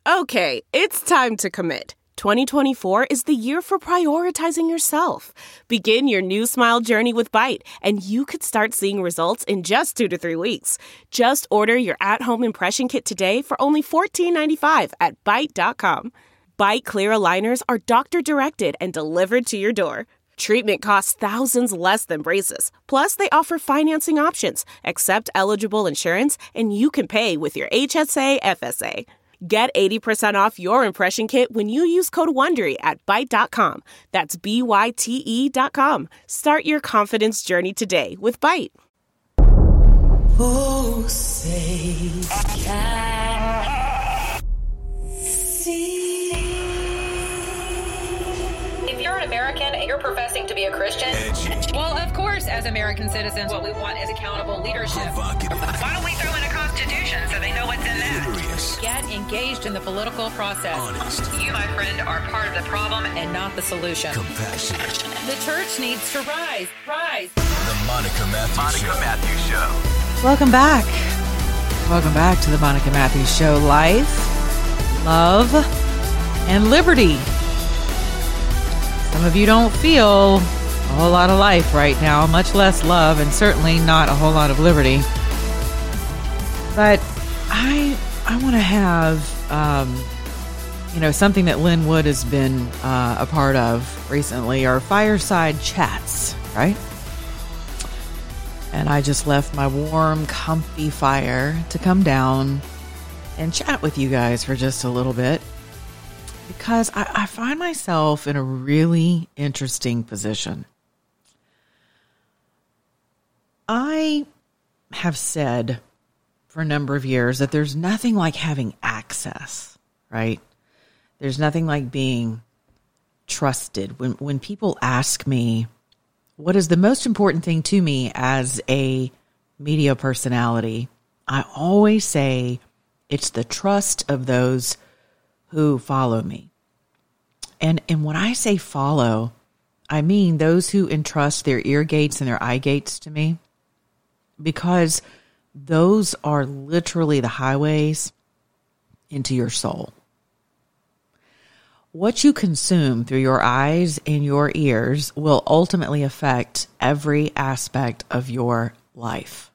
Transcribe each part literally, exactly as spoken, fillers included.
Okay, it's time to commit. twenty twenty-four is the year for prioritizing yourself. Begin your new smile journey with Byte, and you could start seeing results in just two to three weeks. Just order your at-home impression kit today for only fourteen ninety-five at byte dot com. Byte clear aligners are doctor-directed and delivered to your door. Treatment costs thousands less than braces. Plus, they offer financing options, accept eligible insurance, and you can pay with your H S A F S A. Get eighty percent off your impression kit when you use code WONDERY at byte dot com. That's B Y T E dot com. Start your confidence journey today with Byte. Oh, say can see. If you're an American and you're professing to be a Christian, well, of course, as American citizens, what we want is accountable leadership. Why don't we throw in a constitution so they know what's in that? Curious. Get engaged in the political process. Honest. You, my friend, are part of the problem and not the solution. Compassionate. The church needs to rise. Rise. The Monica Matthews Monica Show. Matthews Show. Welcome back. Welcome back to the Monica Matthews Show. Life, love, and liberty. Some of you don't feel a whole lot of life right now, much less love, and certainly not a whole lot of liberty. But I I want to have, um, you know, something that Lynn Wood has been uh, a part of recently, our fireside chats, right? And I just left my warm, comfy fire to come down and chat with you guys for just a little bit. Because I, I find myself in a really interesting position. I have said for a number of years that there's nothing like having access, right? There's nothing like being trusted. When when people ask me, what is the most important thing to me as a media personality, I always say it's the trust of those who follow me. And and when I say follow, I mean those who entrust their ear gates and their eye gates to me, because those are literally the highways into your soul. What you consume through your eyes and your ears will ultimately affect every aspect of your life.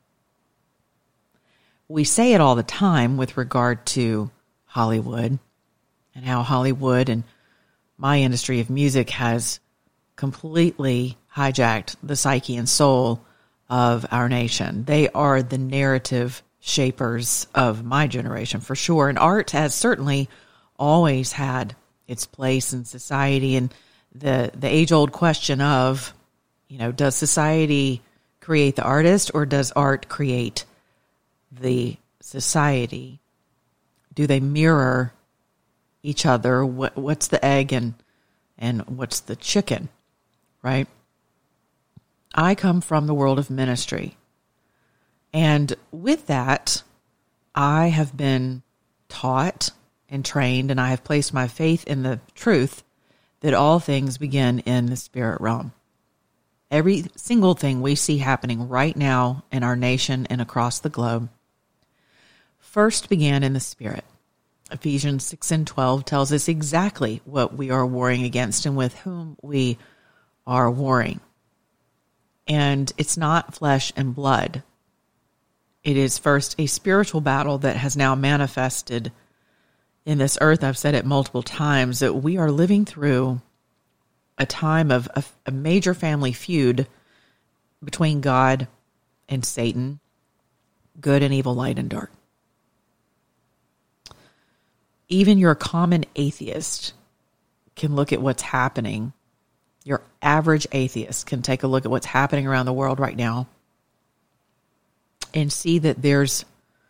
We say it all the time with regard to Hollywood, and how Hollywood and my industry of music has completely hijacked the psyche and soul of our nation. They are the narrative shapers of my generation, for sure. And art has certainly always had its place in society. And the, the age-old question of, you know, does society create the artist, or does art create the society? Do they mirror each other? What what's the egg and and what's the chicken, right? I come from the world of ministry, and with that, I have been taught and trained, and I have placed my faith in the truth that all things begin in the spirit realm. Every single thing we see happening right now in our nation and across the globe first began in the spirit. Ephesians six and twelve tells us exactly what we are warring against and with whom we are warring. And it's not flesh and blood. It is first a spiritual battle that has now manifested in this earth. I've said it multiple times that we are living through a time of a, a major family feud between God and Satan, good and evil, light and dark. Even your common atheist can look at what's happening. Your average atheist can take a look at what's happening around the world right now and see that there's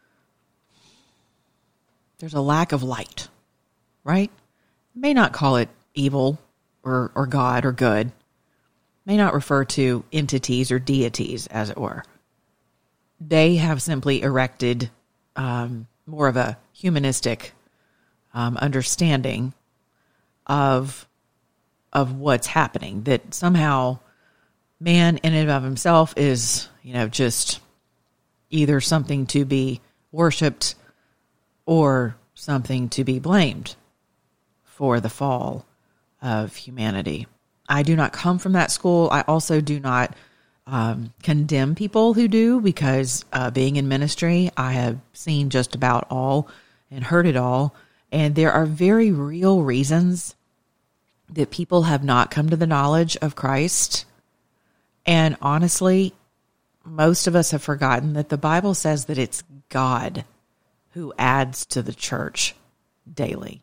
there's a lack of light, right? May not call it evil or, or God or good. May not refer to entities or deities, as it were. They have simply erected um, more of a humanistic Um, understanding of of what's happening, that somehow man in and of himself is, you know, just either something to be worshipped or something to be blamed for the fall of humanity. I do not come from that school. I also do not um, condemn people who do, because uh, being in ministry, I have seen just about all and heard it all. And there are very real reasons that people have not come to the knowledge of Christ. And honestly, most of us have forgotten that the Bible says that it's God who adds to the church daily.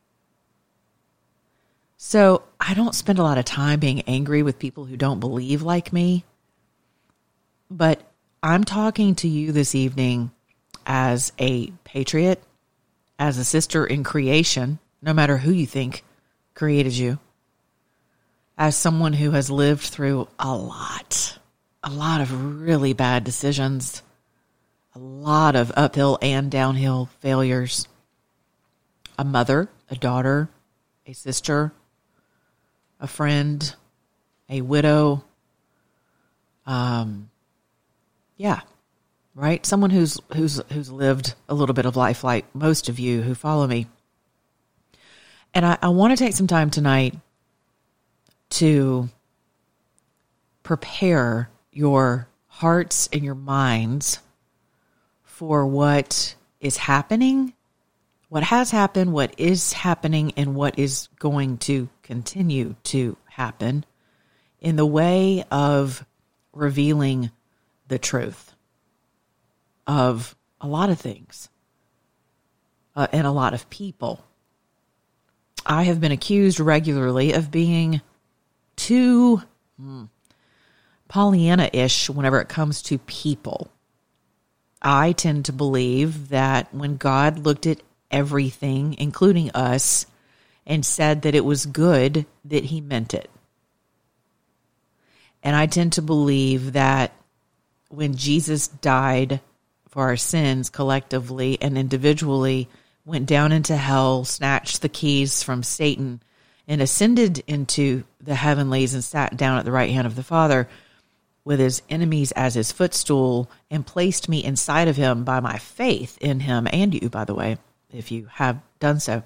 So I don't spend a lot of time being angry with people who don't believe like me. But I'm talking to you this evening as a patriot, as a sister in creation, no matter who you think created you, as someone who has lived through a lot, a lot of really bad decisions, a lot of uphill and downhill failures, a mother, a daughter, a sister, a friend, a widow, um, yeah, right? Someone who's who's who's lived a little bit of life like most of you who follow me. And I, I want to take some time tonight to prepare your hearts and your minds for what is happening, what has happened, what is happening, and what is going to continue to happen in the way of revealing the truth of a lot of things uh, and a lot of people. I have been accused regularly of being too hmm, Pollyanna-ish whenever it comes to people. I tend to believe that when God looked at everything, including us, and said that it was good, that he meant it. And I tend to believe that when Jesus died for our sins collectively and individually, went down into hell, snatched the keys from Satan, and ascended into the heavenlies and sat down at the right hand of the Father with his enemies as his footstool, and placed me inside of him by my faith in him, and you, by the way, if you have done so,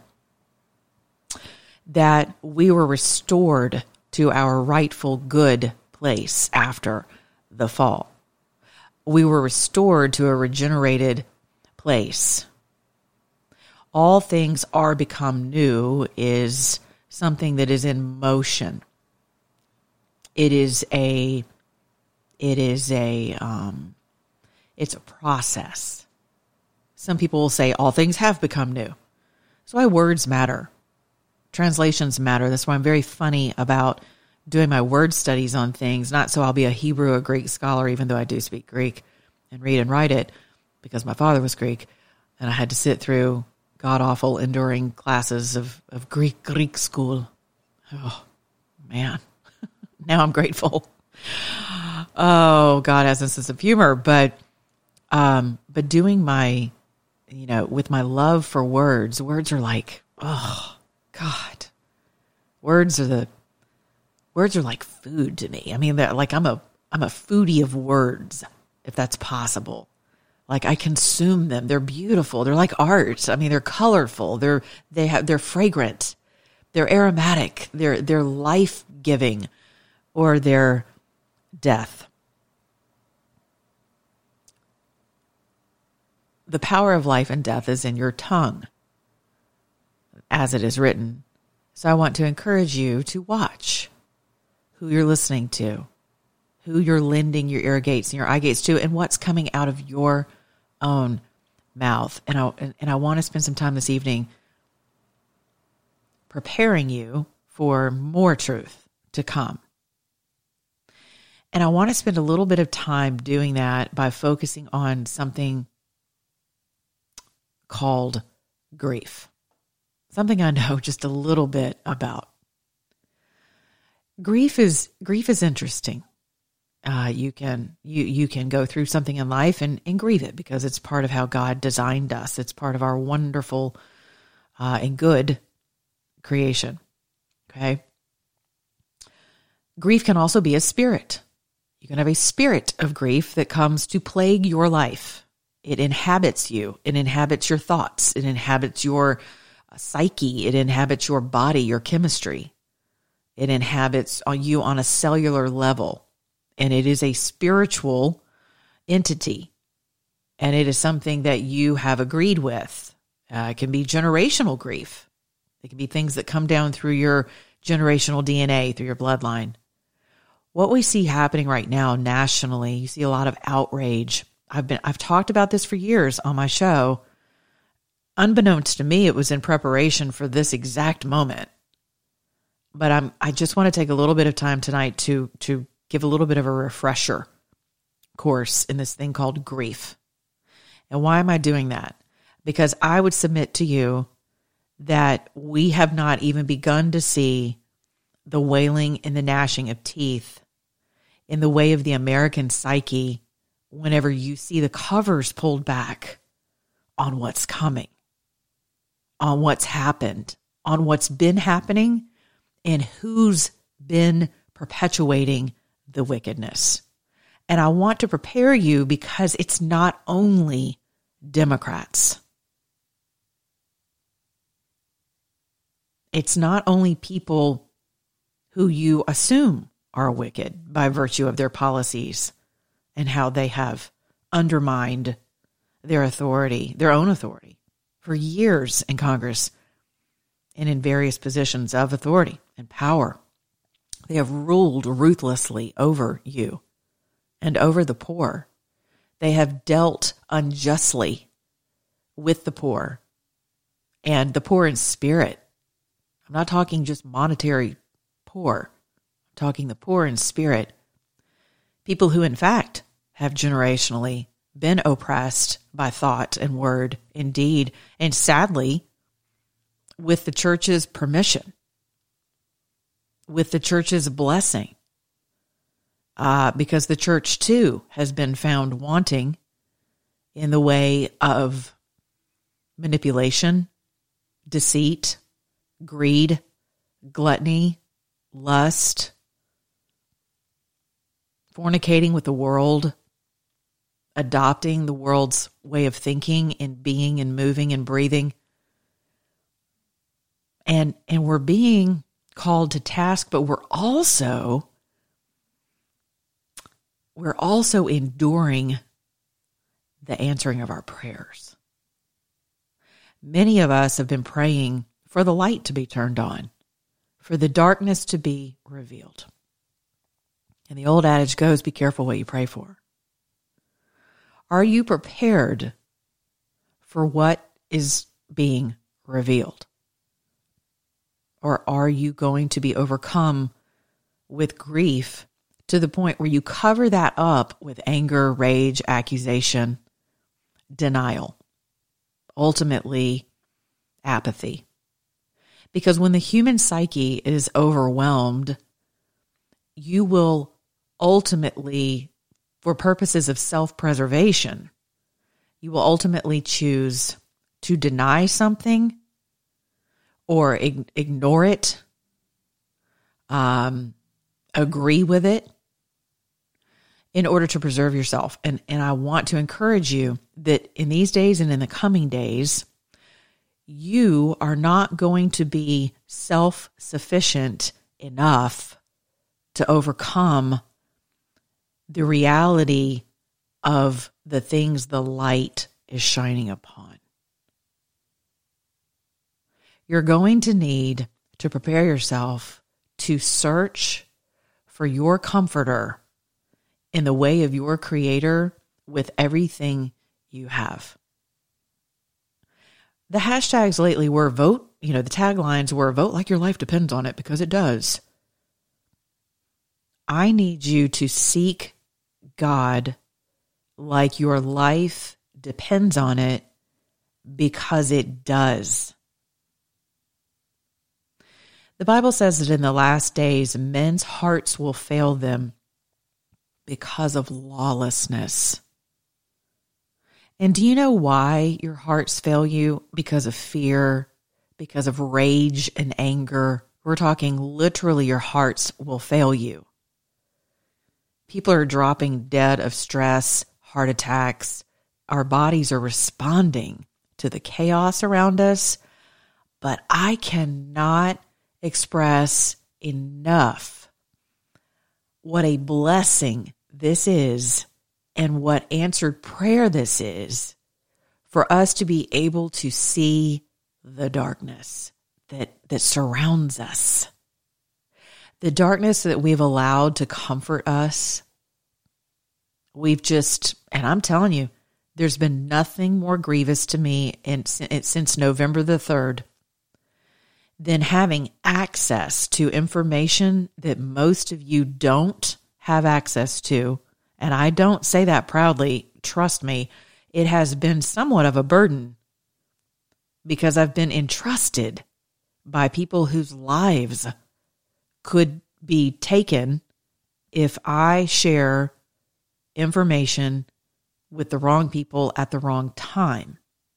that we were restored to our rightful good place after the fall. We were restored to a regenerated place. All things are become new is something that is in motion. It is a, it is a, um, it's a process. Some people will say all things have become new. That's why words matter. Translations matter. That's why I'm very funny about doing my word studies on things, not so I'll be a Hebrew or Greek scholar, even though I do speak Greek and read and write it, because my father was Greek, and I had to sit through god-awful, enduring classes of, of Greek, Greek school. Oh, man. Now I'm grateful. Oh, God has a sense of humor. But, um, but doing my, you know, with my love for words, words are like, oh, God. Words are the, words are like food to me. I mean, they're like, I'm a, I'm a foodie of words, if that's possible. Like, I consume them. They're beautiful. They're like art. I mean, they're colorful. They're, they have, they're fragrant. They're aromatic. They're, they're life-giving, or they're death. The power of life and death is in your tongue, as it is written. So I want to encourage you to watch who you're listening to, who you're lending your ear gates and your eye gates to, and what's coming out of your own mouth. And I, and I want to spend some time this evening preparing you for more truth to come. And I want to spend a little bit of time doing that by focusing on something called grief. Something I know just a little bit about. Grief is grief is interesting. Uh, you can you you can go through something in life and, and grieve it, because it's part of how God designed us. It's part of our wonderful uh, and good creation. Okay. Grief can also be a spirit. You can have a spirit of grief that comes to plague your life. It inhabits you. It inhabits your thoughts. It inhabits your psyche. It inhabits your body, your chemistry. It inhabits you on a cellular level. And it is a spiritual entity. And it is something that you have agreed with. Uh, it can be generational grief. It can be things that come down through your generational D N A, through your bloodline. What we see happening right now nationally, you see a lot of outrage. I've been I've talked about this for years on my show. Unbeknownst to me, it was in preparation for this exact moment. But I'm I just want to take a little bit of time tonight to to give a little bit of a refresher course in this thing called grief. And why am I doing that? Because I would submit to you that we have not even begun to see the wailing and the gnashing of teeth in the way of the American psyche whenever you see the covers pulled back on what's coming, on what's happened, on what's been happening, and who's been perpetuating the wickedness. And I want to prepare you because it's not only Democrats. It's not only people who you assume are wicked by virtue of their policies and how they have undermined their authority, their own authority, for years in Congress and in various positions of authority and power. They have ruled ruthlessly over you and over the poor. They have dealt unjustly with the poor and the poor in spirit. I'm not talking just monetary poor. I'm talking the poor in spirit. People who, in fact, have generationally been oppressed by thought and word and deed, and sadly, with the church's permission, with the church's blessing, uh, because the church, too, has been found wanting in the way of manipulation, deceit, greed, gluttony, lust, fornicating with the world, adopting the world's way of thinking and being and moving and breathing. And, and we're being called to task, but we're also, we're also enduring the answering of our prayers. Many of us have been praying for the light to be turned on, for the darkness to be revealed. And the old adage goes, be careful what you pray for. Are you prepared for what is being revealed? Or are you going to be overcome with grief to the point where you cover that up with anger, rage, accusation, denial, ultimately apathy? Because when the human psyche is overwhelmed, you will ultimately, for purposes of self-preservation, you will ultimately choose to deny something or ig- ignore it, um, agree with it in order to preserve yourself. And, and I want to encourage you that in these days and in the coming days, you are not going to be self-sufficient enough to overcome the reality of the things the light is shining upon. You're going to need to prepare yourself to search for your comforter in the way of your Creator with everything you have. The hashtags lately were vote, you know, the taglines were vote like your life depends on it, because it does. I need you to seek God like your life depends on it, because it does. The Bible says that in the last days, men's hearts will fail them because of lawlessness. And do you know why your hearts fail you? Because of fear, because of rage and anger. We're talking literally your hearts will fail you. People are dropping dead of stress, heart attacks. Our bodies are responding to the chaos around us but I cannot express enough what a blessing this is and what answered prayer this is for us to be able to see the darkness that, that surrounds us. The darkness that we've allowed to comfort us. We've just, and I'm telling you, there's been nothing more grievous to me in, since November the third than having access to information that most of you don't have access to. And I don't say that proudly. Trust me, it has been somewhat of a burden because I've been entrusted by people whose lives could be taken if I share information with the wrong people at the wrong time.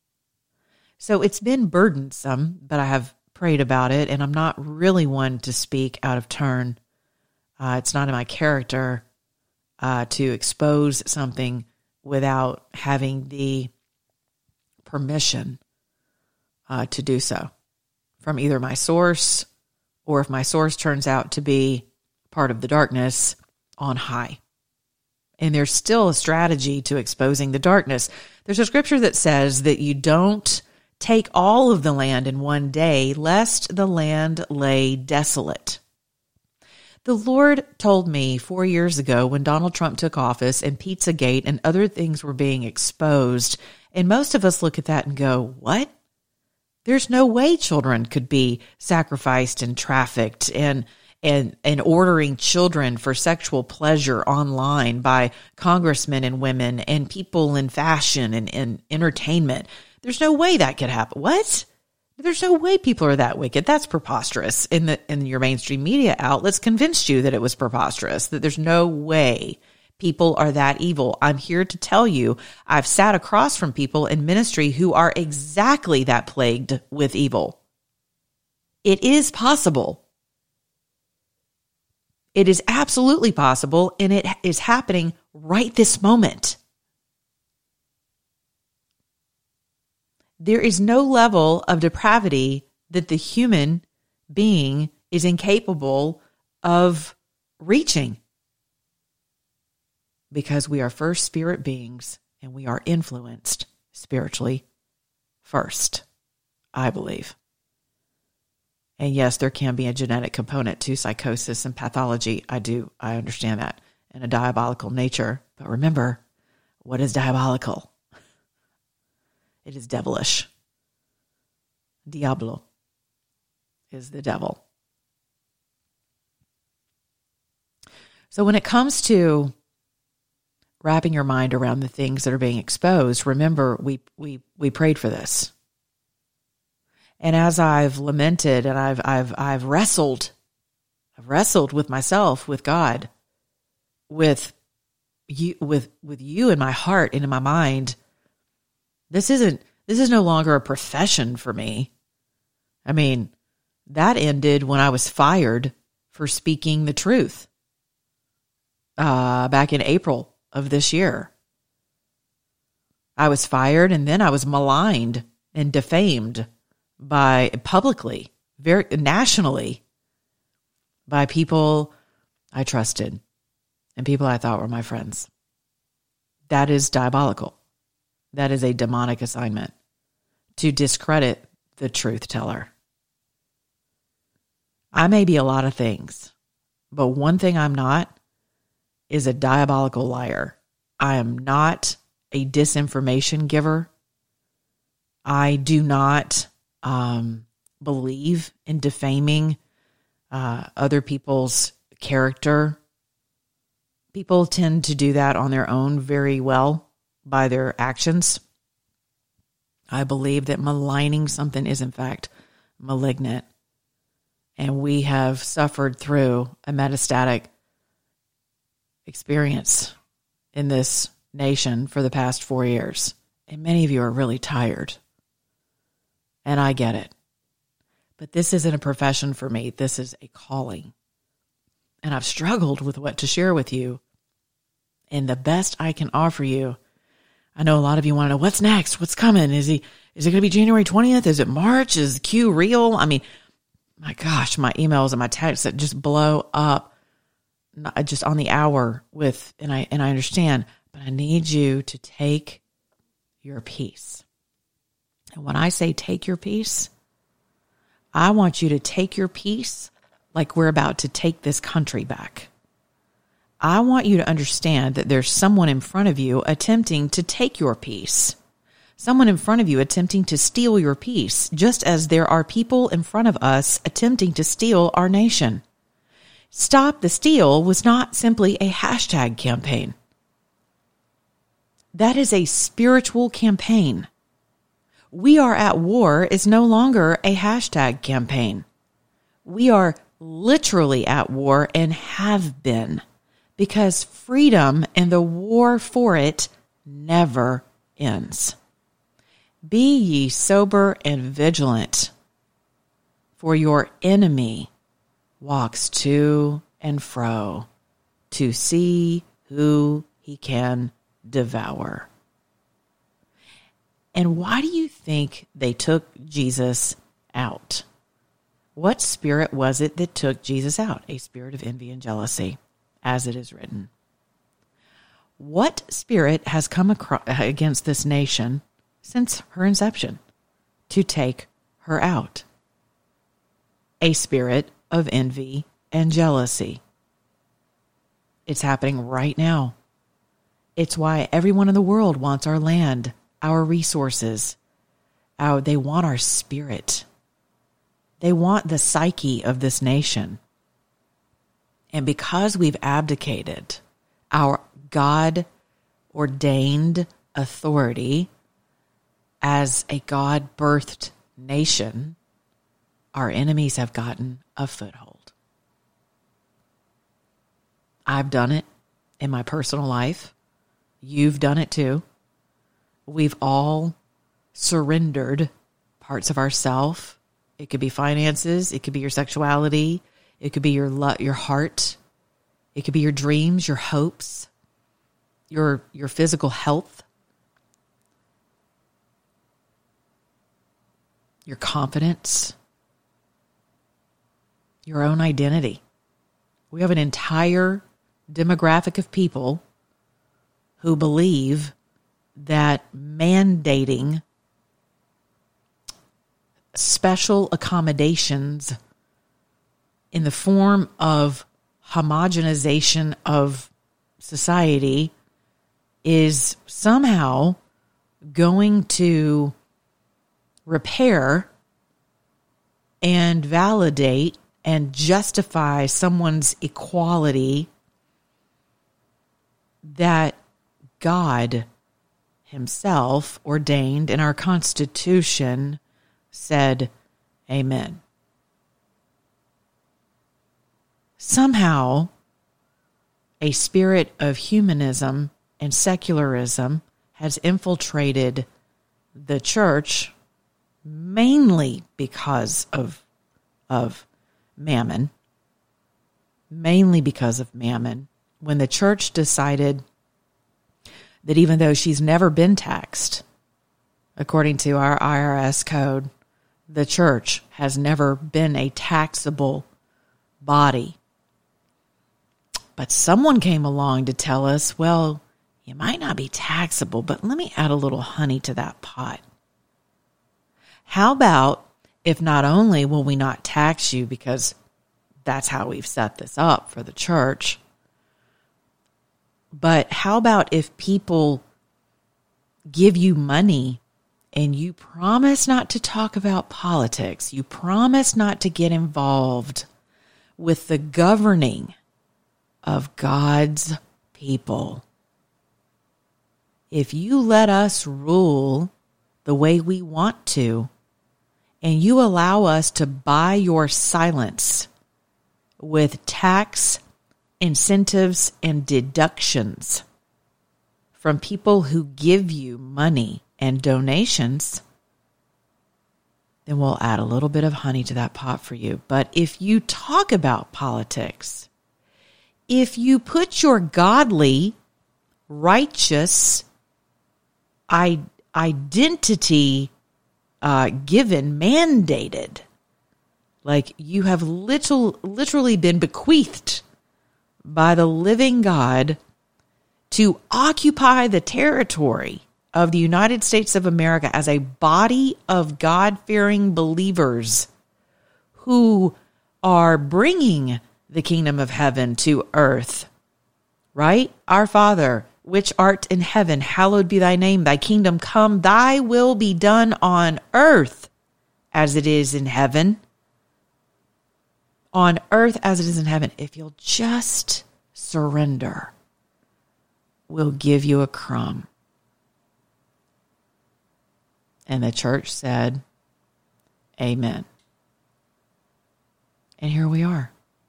So it's been burdensome, but I have prayed about it, and I'm not really one to speak out of turn. Uh, it's not in my character uh, to expose something without having the permission uh, to do so from either my source, or if my source turns out to be part of the darkness, on high. And there's still a strategy to exposing the darkness. There's a scripture that says that you don't take all of the land in one day, lest the land lay desolate. The Lord told me four years ago when Donald Trump took office and Pizzagate and other things were being exposed, and most of us look at that and go, what? There's no way children could be sacrificed and trafficked and and and ordering children for sexual pleasure online by congressmen and women and people in fashion and, and entertainment. There's no way that could happen. What? There's no way people are that wicked. That's preposterous. In the in your mainstream media outlets convinced you that it was preposterous, that there's no way people are that evil. I'm here to tell you, I've sat across from people in ministry who are exactly that plagued with evil. It is possible. It is absolutely possible, and it is happening right this moment. There is no level of depravity that the human being is incapable of reaching, because we are first spirit beings and we are influenced spiritually first, I believe. And yes, there can be a genetic component to psychosis and pathology. I do. I understand that. And a diabolical nature. But remember, what is diabolical? It is devilish. Diablo is the devil. So when it comes to wrapping your mind around the things that are being exposed, remember, we we we prayed for this. And as I've lamented and I've I've I've wrestled, I've wrestled with myself, with God, with you, with with you in my heart and in my mind. This isn't. This is no longer a profession for me. I mean, that ended when I was fired for speaking the truth. Uh, back in April of this year, I was fired, and then I was maligned and defamed by publicly, very nationally, by people I trusted and people I thought were my friends. That is diabolical. That is a demonic assignment to discredit the truth teller. I may be a lot of things, but one thing I'm not is a diabolical liar. I am not a disinformation giver. I do not um, believe in defaming uh, other people's character. People tend to do that on their own very well by their actions. I believe that maligning something is in fact malignant. And we have suffered through a metastatic experience in this nation for the past four years. And many of you are really tired. And I get it. But this isn't a profession for me. This is a calling. And I've struggled with what to share with you. And the best I can offer you, I know a lot of you want to know, what's next? What's coming? Is he Is it going to be January twentieth? Is it March? Is Q real? I mean, my gosh, my emails and my texts that just blow up just on the hour with, and I, and I understand, but I need you to take your peace. And when I say take your peace, I want you to take your peace like we're about to take this country back. I want you to understand that there's someone in front of you attempting to take your peace. Someone in front of you attempting to steal your peace, just as there are people in front of us attempting to steal our nation. Stop the Steal was not simply a hashtag campaign. That is a spiritual campaign. We are at war is no longer a hashtag campaign. We are literally at war and have been, because freedom and the war for it never ends. Be ye sober and vigilant, for your enemy walks to and fro to see who he can devour. And why do you think they took Jesus out? What spirit was it that took Jesus out? A spirit of envy and jealousy, as it is written. What spirit has come across, against this nation since her inception to take her out? A spirit of envy and jealousy. It's happening right now. It's why everyone in the world wants our land, our resources. Our, they want our spirit. They want the psyche of this nation. And because we've abdicated our God-ordained authority as a God-birthed nation, our enemies have gotten a foothold. I've done it in my personal life. You've done it too. We've all surrendered parts of ourself. It could be finances. It could be your sexuality. It could be your lo- your heart. It could be your dreams, your hopes, your your physical health, your confidence, your own identity. We have an entire demographic of people who believe that mandating special accommodations in the form of homogenization of society is somehow going to repair and validate and justify someone's equality that God himself ordained in our Constitution said, amen. Somehow, a spirit of humanism and secularism has infiltrated the church, mainly because of, of mammon, mainly because of mammon, when the church decided that even though she's never been taxed, according to our I R S code, the church has never been a taxable body. But someone came along to tell us, well, you might not be taxable, but let me add a little honey to that pot. How about if not only will we not tax you, because that's how we've set this up for the church, but how about if people give you money and you promise not to talk about politics, you promise not to get involved with the governing of God's people. If you let us rule the way we want to, and you allow us to buy your silence with tax incentives and deductions from people who give you money and donations, then we'll add a little bit of honey to that pot for you. But if you talk about politics, if you put your godly, righteous I- identity uh, given, mandated. Like you have little, literally been bequeathed by the living God to occupy the territory of the United States of America as a body of God-fearing believers who are bringing the kingdom of heaven to earth, right? Our Father, which art in heaven, hallowed be thy name. Thy kingdom come, thy will be done on earth as it is in heaven. On earth as it is in heaven. If you'll just surrender, we'll give you a crumb. And the church said, amen. And here we are.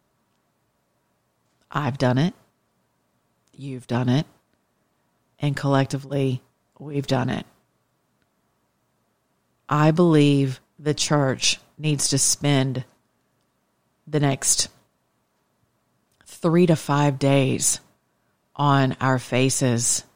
I've done it. You've done it. And collectively, we've done it. I believe the church needs to spend the next three to five days on our faces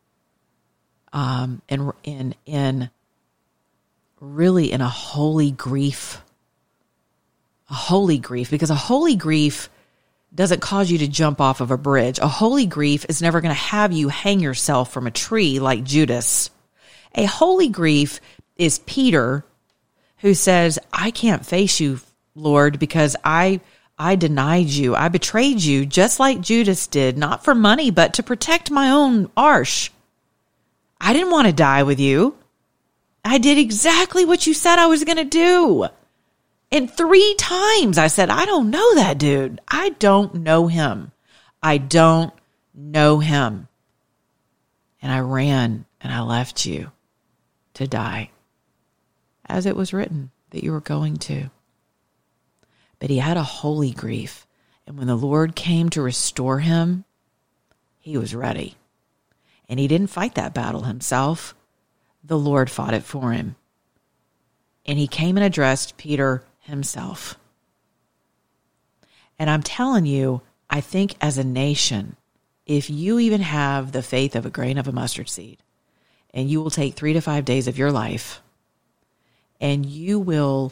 um, in, in, in really in a holy grief. A holy grief, because a holy grief doesn't cause you to jump off of a bridge. A holy grief is never going to have you hang yourself from a tree like Judas. A holy grief is Peter, who says, I can't face you, Lord, because I I denied you. I betrayed you just like Judas did, not for money, but to protect my own arsh. I didn't want to die with you. I did exactly what you said I was going to do. And three times I said, I don't know that dude. I don't know him. I don't know him. And I ran and I left you to die, as it was written that you were going to. But he had a holy grief. And when the Lord came to restore him, he was ready. And he didn't fight that battle himself. The Lord fought it for him. And he came and addressed Peter himself. And I'm telling you, I think as a nation, if you even have the faith of a grain of a mustard seed, and you will take three to five days of your life, and you will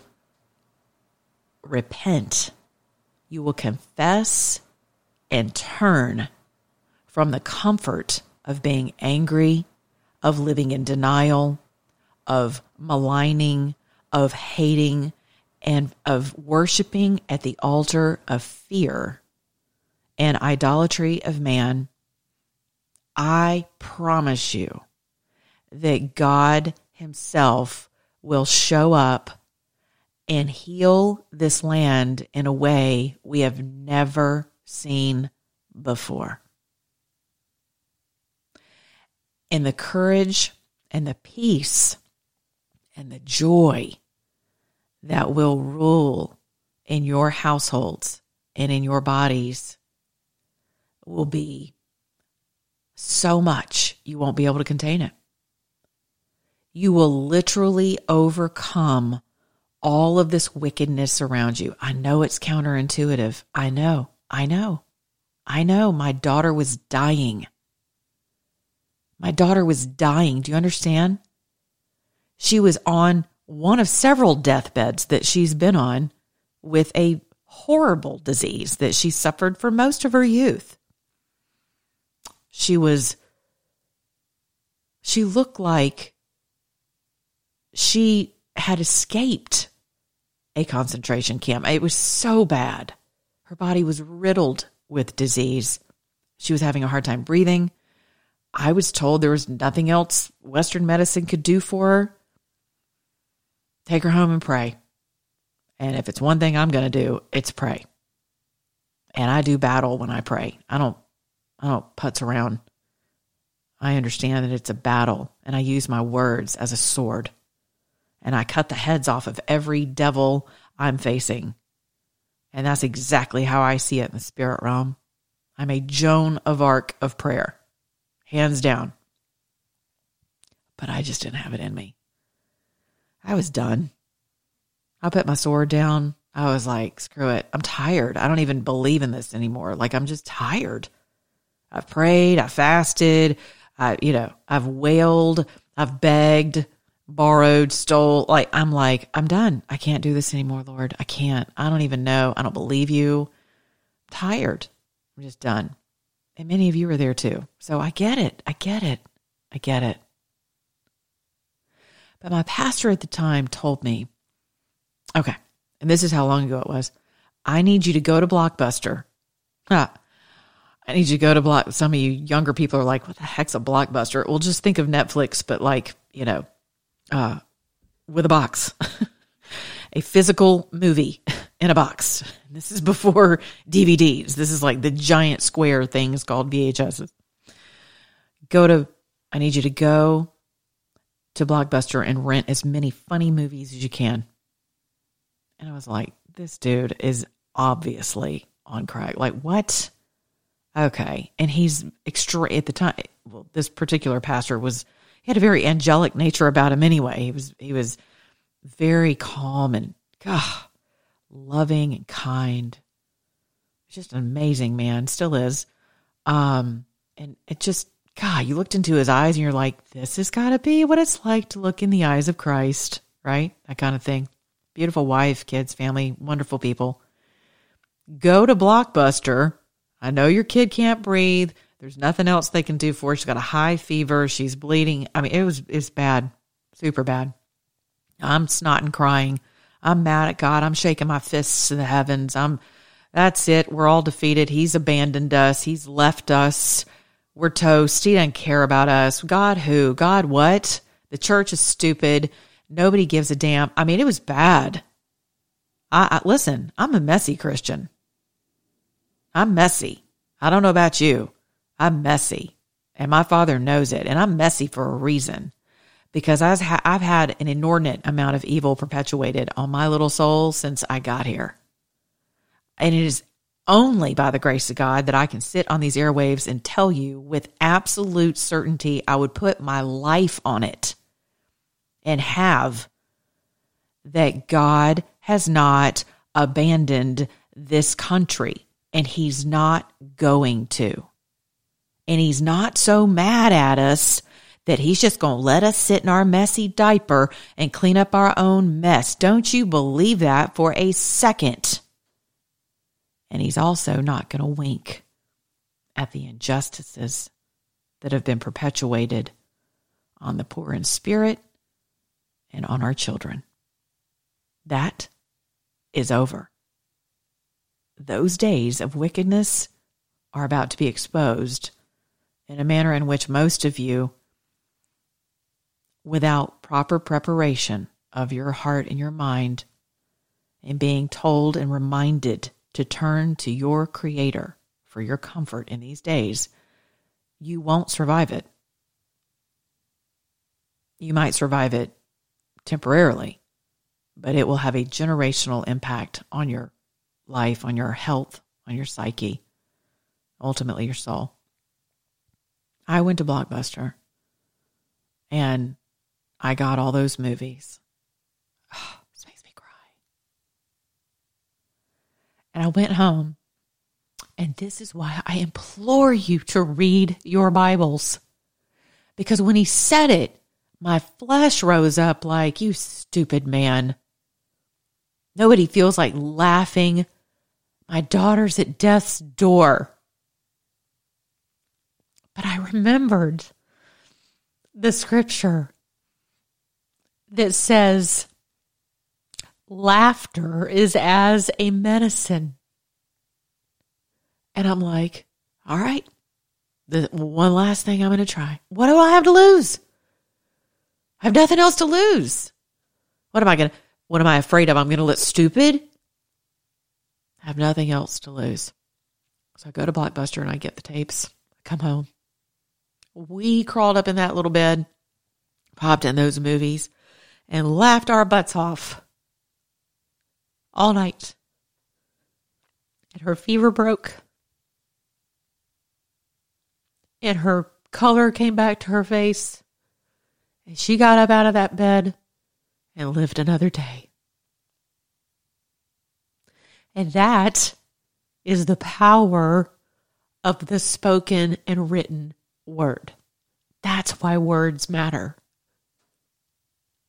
repent, you will confess and turn from the comfort of being angry, of living in denial, of maligning, of hating, and of worshiping at the altar of fear and idolatry of man. I promise you that God himself will show up and heal this land in a way we have never seen before. And the courage and the peace and the joy that will rule in your households and in your bodies will be so much you won't be able to contain it. You will literally overcome all of this wickedness around you. I know it's counterintuitive. I know, I know, I know. My daughter was dying. My daughter was dying. Do you understand? She was on one of several deathbeds that she's been on with a horrible disease that she suffered for most of her youth. She was, she looked like she had escaped a concentration camp. It was so bad. Her body was riddled with disease. She was having a hard time breathing. I was told there was nothing else Western medicine could do for her. Take her home and pray. And if it's one thing I'm going to do, it's pray. And I do battle when I pray. I don't, I don't putz around. I understand that it's a battle, and I use my words as a sword. And I cut the heads off of every devil I'm facing. And that's exactly how I see it in the spirit realm. I'm a Joan of Arc of prayer. Hands down. But I just didn't have it in me. I was done. I put my sword down. I was like, screw it. I'm tired. I don't even believe in this anymore. Like, I'm just tired. I've prayed. I fasted. I, you know, I've wailed. I've begged. borrowed, stole. Like, I'm like, I'm done. I can't do this anymore, Lord. I can't. I don't even know. I don't believe you. I'm tired. I'm just done. And many of you are there too. So I get it. I get it. I get it. But my pastor at the time told me, okay, and this is how long ago it was, I need you to go to Blockbuster. Ah, I need you to go to Block. Some of you younger people are like, what the heck's a Blockbuster? Well, just think of Netflix, but like, you know, uh, with a box, a physical movie in a box. This is before D V Ds. This is like the giant square things called V H Ss. Go to, I need you to go to Blockbuster and rent as many funny movies as you can. And I was like, this dude is obviously on crack. Like, what? Okay. And he's extra at the time. Well, this particular pastor was, he had a very angelic nature about him anyway. He was, he was very calm and God, loving and kind. Just an amazing man, still is. Um, and it just, God, you looked into his eyes and you're like, this has got to be what it's like to look in the eyes of Christ, right? That kind of thing. Beautiful wife, kids, family, wonderful people. Go to Blockbuster. I know your kid can't breathe. There's nothing else they can do for her. She's got a high fever. She's bleeding. I mean, it was it's bad, super bad. I'm snotting, crying. I'm mad at God. I'm shaking my fists to the heavens. I'm. That's it. We're all defeated. He's abandoned us. He's left us. We're toast. He doesn't care about us. God who? God what? The church is stupid. Nobody gives a damn. I mean, it was bad. I, I listen, I'm a messy Christian. I'm messy. I don't know about you. I'm messy. And my Father knows it. And I'm messy for a reason. Because I've had an inordinate amount of evil perpetuated on my little soul since I got here. And it is only by the grace of God that I can sit on these airwaves and tell you with absolute certainty I would put my life on it. And have that God has not abandoned this country, and he's not going to. And he's not so mad at us that he's just going to let us sit in our messy diaper and clean up our own mess. Don't you believe that for a second? And he's also not going to wink at the injustices that have been perpetuated on the poor in spirit and on our children. That is over. Those days of wickedness are about to be exposed in a manner in which most of you, without proper preparation of your heart and your mind, and being told and reminded to turn to your Creator for your comfort in these days, you won't survive it. You might survive it temporarily, but it will have a generational impact on your life, on your health, on your psyche, ultimately your soul. I went to Blockbuster and I got all those movies. Oh, this makes me cry. And I went home, and this is why I implore you to read your Bibles. Because when he said it, my flesh rose up like, you stupid man. Nobody feels like laughing. My daughter's at death's door. But I remembered the scripture that says, laughter is as a medicine. And I'm like, all right, the one last thing I'm going to try. What do I have to lose? I have nothing else to lose. What am I going to, what am I afraid of? I'm going to look stupid? I have nothing else to lose. So I go to Blockbuster and I get the tapes. I come home. We crawled up in that little bed, popped in those movies, and laughed our butts off all night. And her fever broke. And her color came back to her face. And she got up out of that bed and lived another day. And that is the power of the spoken and written word. That's why words matter.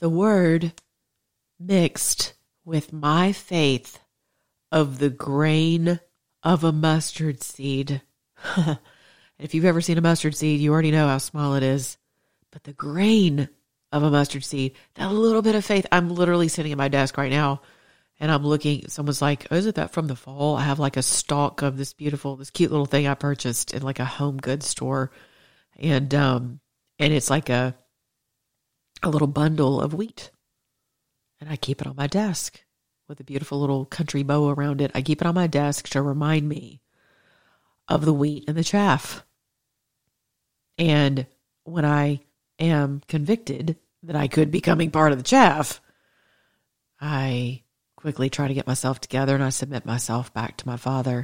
the word mixed with my faith of the grain of a mustard seed. If you've ever seen a mustard seed, you already know how small it is. But the grain of a mustard seed, that little bit of faith. I'm literally sitting at my desk right now and I'm looking. Someone's like, oh, isn't that from the fall? I have like a stalk of this beautiful, this cute little thing I purchased in like a home goods store. And, um, and it's like a, a little bundle of wheat. And I keep it on my desk with a beautiful little country bow around it. I keep it on my desk to remind me of the wheat and the chaff. And when I am convicted that I could be becoming part of the chaff, I quickly try to get myself together and I submit myself back to my Father.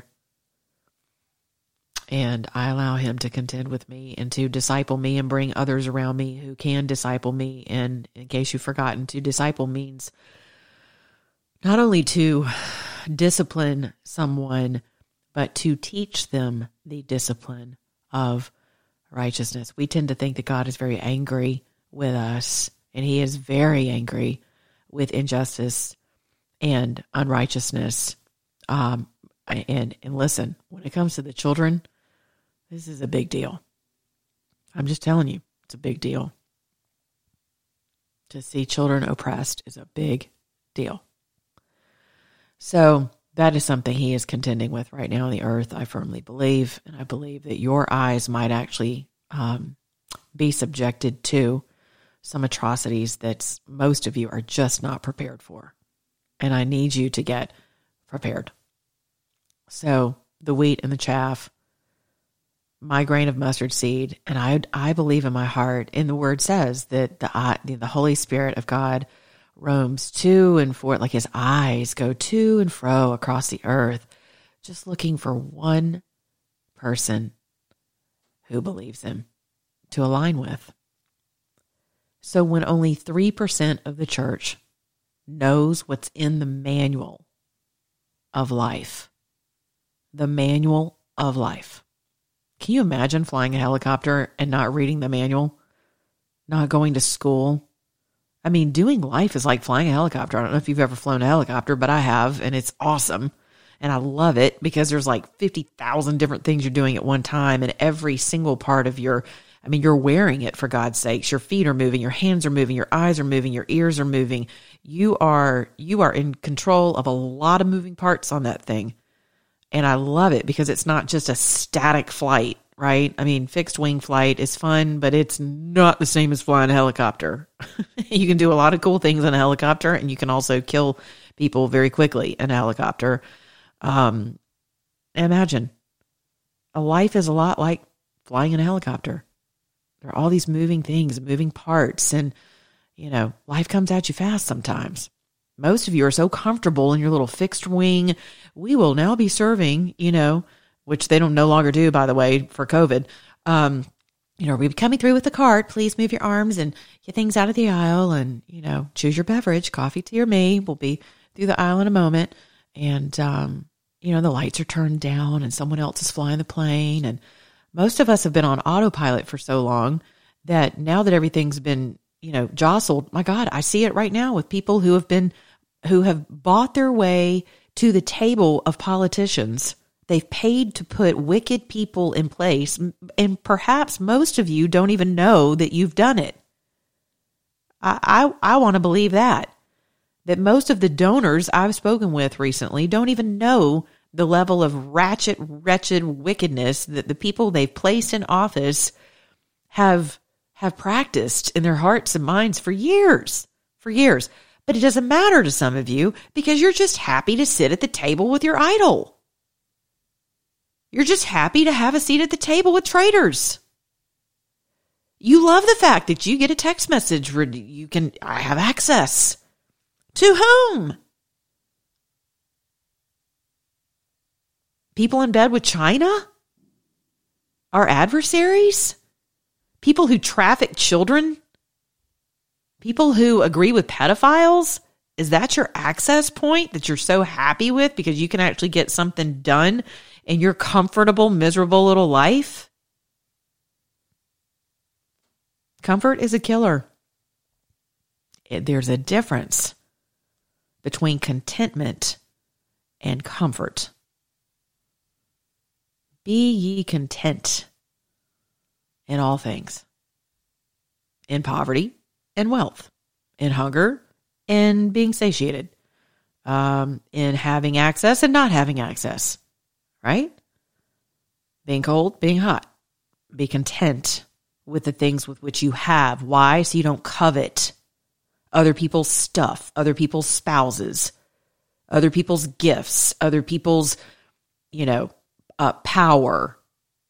And I allow him to contend with me and to disciple me and bring others around me who can disciple me. And in case you've forgotten, to disciple means not only to discipline someone, but to teach them the discipline of righteousness. We tend to think that God is very angry with us, and he is very angry with injustice and unrighteousness. Um, and, and listen, when it comes to the children, this is a big deal. I'm just telling you, it's a big deal. To see children oppressed is a big deal. So that is something he is contending with right now on the earth, I firmly believe. And I believe that your eyes might actually um, be subjected to some atrocities that most of you are just not prepared for. And I need you to get prepared. So the wheat and the chaff, my grain of mustard seed, and I I believe in my heart, and the word says that the the Holy Spirit of God roams to and fro, like his eyes go to and fro across the earth, just looking for one person who believes him to align with. So when only three percent of the church knows what's in the manual of life, the manual of life. Can you imagine flying a helicopter and not reading the manual? Not going to school? I mean, doing life is like flying a helicopter. I don't know if you've ever flown a helicopter, but I have, and it's awesome. And I love it because there's like fifty thousand different things you're doing at one time, and every single part of your, I mean, you're wearing it, for God's sakes. Your feet are moving, your hands are moving, your eyes are moving, your ears are moving. You are, you are in control of a lot of moving parts on that thing. And I love it because it's not just a static flight, right? I mean, fixed wing flight is fun, but it's not the same as flying a helicopter. You can do a lot of cool things in a helicopter, and you can also kill people very quickly in a helicopter. Um, imagine a life is a lot like flying in a helicopter. There are all these moving things, moving parts, and, you know, life comes at you fast sometimes. Most of you are so comfortable in your little fixed wing. We will now be serving, you know, which they don't no longer do, by the way, for COVID. Um, you know, we'll be coming through with the cart. Please move your arms and get things out of the aisle and, you know, choose your beverage, coffee, tea, or me. We'll be through the aisle in a moment. And, um, you know, the lights are turned down and someone else is flying the plane. And most of us have been on autopilot for so long that now that everything's been, you know, jostled, my God, I see it right now with people who have been, who have bought their way to the table of politicians. They've paid to put wicked people in place, and perhaps most of you don't even know that you've done it. I, I, I want to believe that, that most of the donors I've spoken with recently don't even know the level of ratchet, wretched wickedness that the people they've placed in office have, have practiced in their hearts and minds for years, for years. But it doesn't matter to some of you because you're just happy to sit at the table with your idol. You're just happy to have a seat at the table with traitors. You love the fact that you get a text message where you can, I have access. To whom? People in bed with China? Our adversaries? People who traffic children? People who agree with pedophiles? Is that your access point that you're so happy with because you can actually get something done in your comfortable, miserable little life? Comfort is a killer. it, there's a difference between contentment and comfort. Be ye content in all things, in poverty and wealth, in hunger and being satiated, um, in having access and not having access, right? Being cold, being hot. Be content with the things with which you have. Why? So you don't covet other people's stuff, other people's spouses, other people's gifts, other people's, you know, uh, power.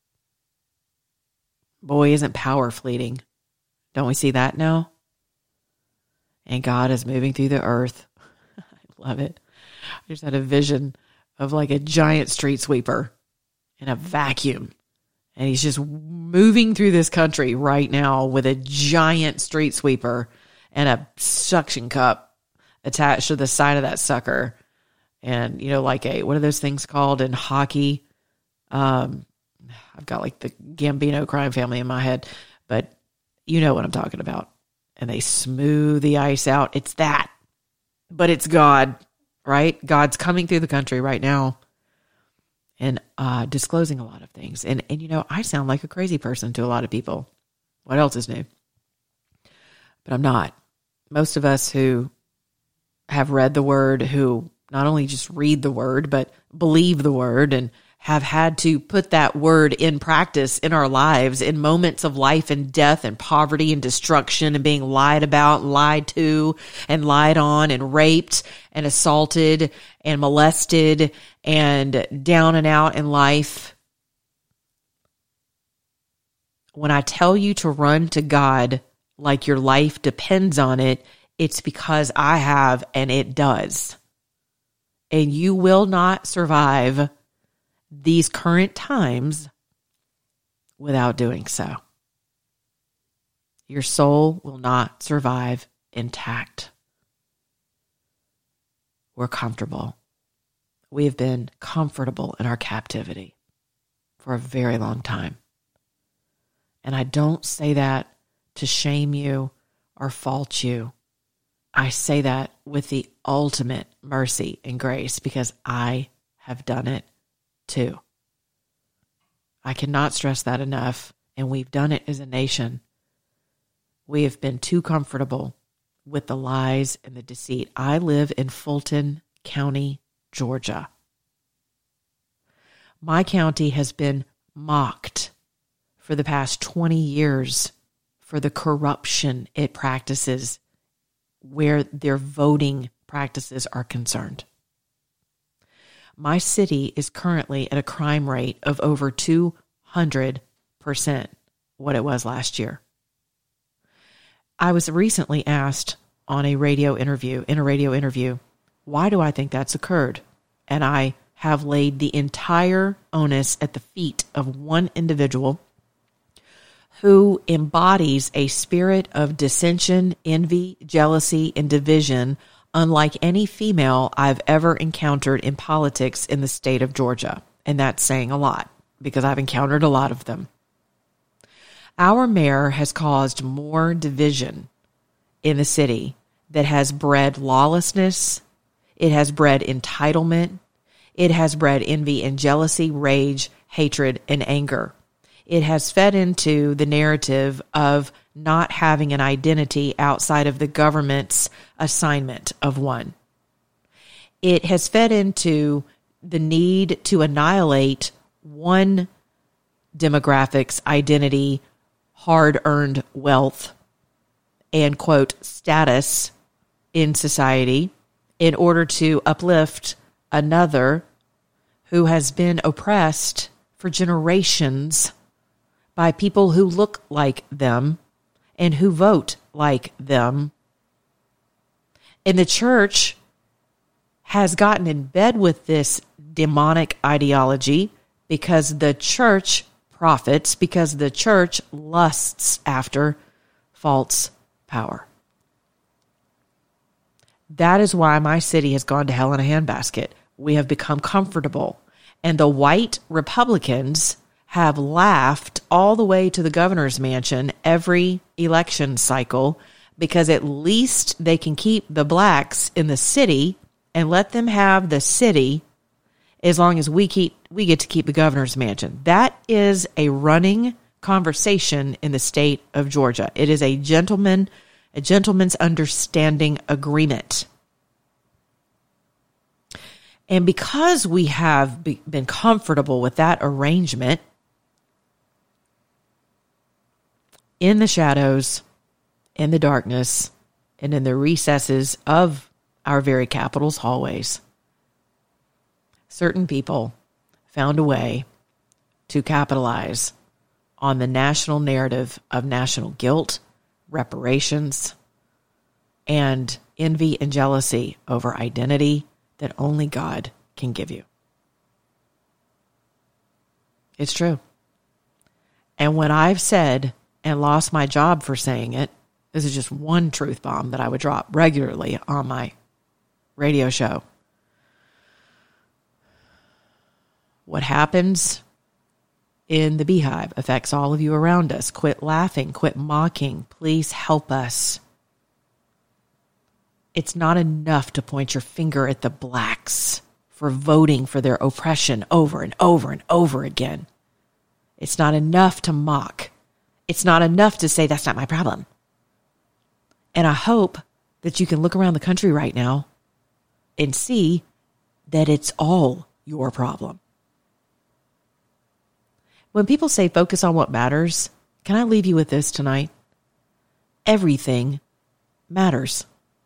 Boy, isn't power fleeting. Don't we see that now? And God is moving through the earth. I love it. I just had a vision of like a giant street sweeper in a vacuum. And he's just moving through this country right now with a giant street sweeper and a suction cup attached to the side of that sucker. And, you know, like a, what are those things called in hockey? Um, I've got like the Gambino crime family in my head, but you know what I'm talking about. And they smooth the ice out. It's that, but it's God, right? God's coming through the country right now and uh, disclosing a lot of things. And, and, you know, I sound like a crazy person to a lot of people. What else is new? But I'm not. Most of us who have read the word, who not only just read the word, but believe the word and have had to put that word in practice in our lives in moments of life and death and poverty and destruction and being lied about, lied to and lied on and raped and assaulted and molested and down and out in life. When I tell you to run to God like your life depends on it, it's because I have, and it does. And you will not survive these current times without doing so. Your soul will not survive intact. We're comfortable. We have been comfortable in our captivity for a very long time. And I don't say that to shame you or fault you. I say that with the ultimate mercy and grace because I have done it too. I cannot stress that enough, and we've done it as a nation. We have been too comfortable with the lies and the deceit. I live in Fulton County, Georgia. My county has been mocked for the past twenty years for the corruption it practices where their voting practices are concerned. My city is currently at a crime rate of over two hundred percent what it was last year. I was recently asked on a radio interview, in a radio interview, why do I think that's occurred? And I have laid the entire onus at the feet of one individual who embodies a spirit of dissension, envy, jealousy, and division unlike any female I've ever encountered in politics in the state of Georgia. And that's saying a lot because I've encountered a lot of them. Our mayor has caused more division in the city that has bred lawlessness. It has bred entitlement. It has bred envy and jealousy, rage, hatred, and anger. It has fed into the narrative of not having an identity outside of the government's assignment of one. It has fed into the need to annihilate one demographic's identity, hard-earned wealth, and, quote, status in society in order to uplift another who has been oppressed for generations by people who look like them and who vote like them. And the church has gotten in bed with this demonic ideology because the church profits, because the church lusts after false power. That is why my city has gone to hell in a handbasket. We have become comfortable. And the white Republicans have laughed all the way to the governor's mansion every election cycle because at least they can keep the blacks in the city and let them have the city as long as we keep we get to keep the governor's mansion. That is a running conversation in the state of Georgia. It is a gentleman, a gentleman's understanding agreement. And because we have be, been comfortable with that arrangement, in the shadows, in the darkness, and in the recesses of our very capital's hallways, certain people found a way to capitalize on the national narrative of national guilt, reparations, and envy and jealousy over identity that only God can give you. It's true. And when I've said and lost my job for saying it, this is just one truth bomb that I would drop regularly on my radio show. What happens in the beehive affects all of you around us. Quit laughing, quit mocking. Please help us. It's not enough to point your finger at the blacks for voting for their oppression over and over and over again. It's not enough to mock. It's not enough to say that's not my problem. And I hope that you can look around the country right now and see that it's all your problem. When people say focus on what matters, can I leave you with this tonight? Everything matters.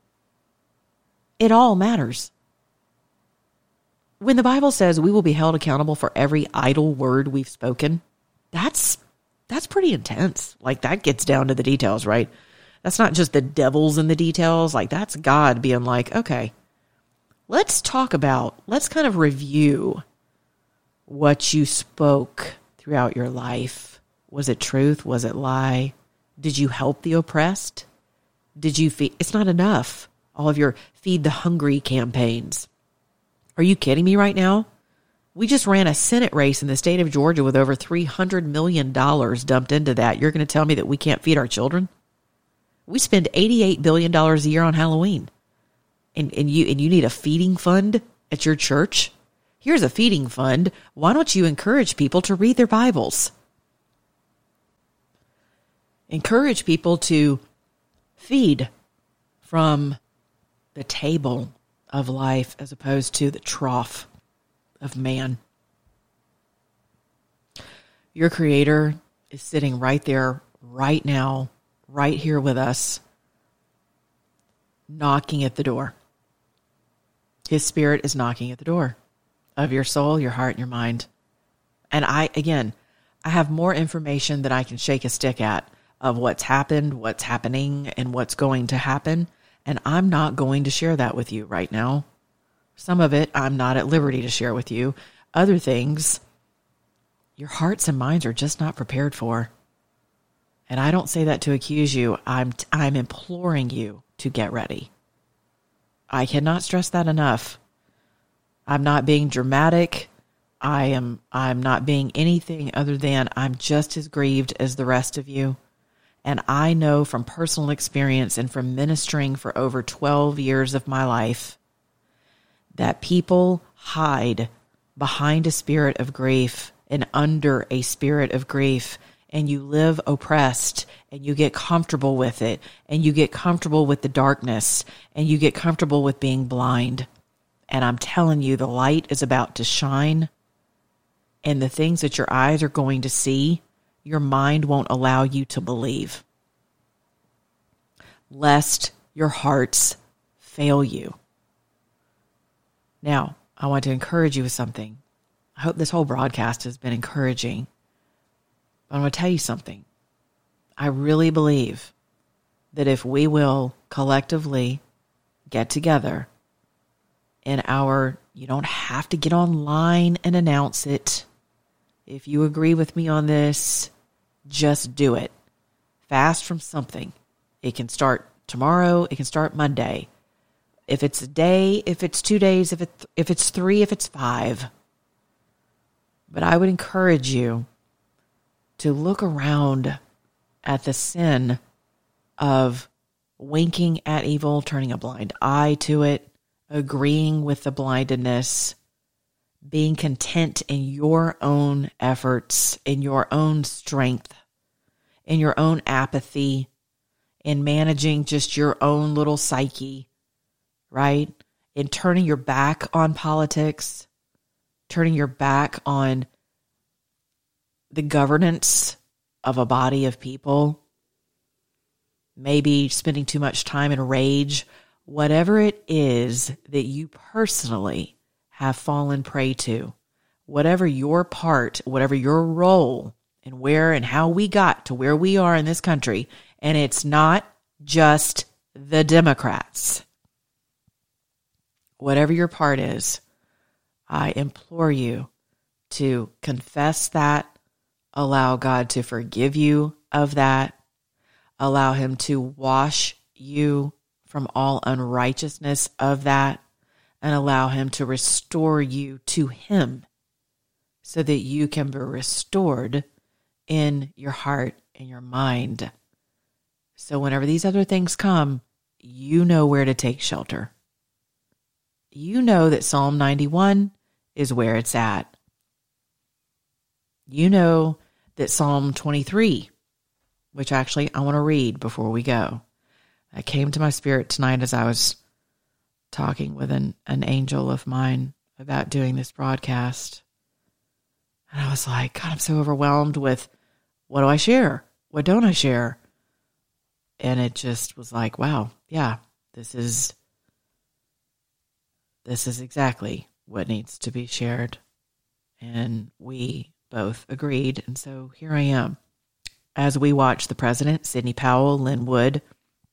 It all matters. When the Bible says we will be held accountable for every idle word we've spoken, that's that's pretty intense. Like, that gets down to the details, right? That's not just the devil's in the details. Like, that's God being like, okay, let's talk about, let's kind of review what you spoke throughout your life. Was it truth? Was it lie? Did you help the oppressed? Did you feed? It's not enough. All of your feed the hungry campaigns. Are you kidding me right now? We just ran a Senate race in the state of Georgia with over three hundred million dollars dumped into that. You're going to tell me that we can't feed our children? We spend eighty-eight billion dollars a year on Halloween. And, and you and you need a feeding fund at your church? Here's a feeding fund. Why don't you encourage people to read their Bibles? Encourage people to feed from the table of life as opposed to the trough of man. Your Creator is sitting right there, right now, right here with us, knocking at the door. His Spirit is knocking at the door of your soul, your heart, and your mind. And I, again, I have more information than I can shake a stick at of what's happened, what's happening, and what's going to happen. And I'm not going to share that with you right now. Some of it I'm not at liberty to share with you. Other things, your hearts and minds are just not prepared for. And I don't say that to accuse you. I'm I'm imploring you to get ready. I cannot stress that enough. I'm not being dramatic. I am I'm not being anything other than I'm just as grieved as the rest of you. And I know from personal experience and from ministering for over twelve years of my life that people hide behind a spirit of grief and under a spirit of grief, and you live oppressed, and you get comfortable with it, and you get comfortable with the darkness, and you get comfortable with being blind. And I'm telling you, the light is about to shine, and the things that your eyes are going to see, your mind won't allow you to believe, lest your hearts fail you. Now, I want to encourage you with something. I hope this whole broadcast has been encouraging. But I'm going to tell you something. I really believe that if we will collectively get together in our, you don't have to get online and announce it. If you agree with me on this, just do it. Fast from something. It can start tomorrow. It can start Monday. If it's a day, if it's two days, if it if it's three, if it's five. But I would encourage you to look around at the sin of winking at evil, turning a blind eye to it, agreeing with the blindedness, being content in your own efforts, in your own strength, in your own apathy, in managing just your own little psyche, right? In turning your back on politics, turning your back on the governance of a body of people, maybe spending too much time in rage, whatever it is that you personally have fallen prey to, whatever your part, whatever your role, and where and how we got to where we are in this country, and it's not just the Democrats. Whatever your part is, I implore you to confess that, allow God to forgive you of that, allow him to wash you from all unrighteousness of that, and allow him to restore you to him so that you can be restored in your heart and your mind. So whenever these other things come, you know where to take shelter. You know that Psalm ninety-one is where it's at. You know that Psalm twenty-three, which actually I want to read before we go. That came to my spirit tonight as I was talking with an, an angel of mine about doing this broadcast. And I was like, God, I'm so overwhelmed with what do I share? What don't I share? And it just was like, wow, yeah, this is this is exactly what needs to be shared. And we both agreed. And so here I am. As we watch the president, Sidney Powell, Lynn Wood,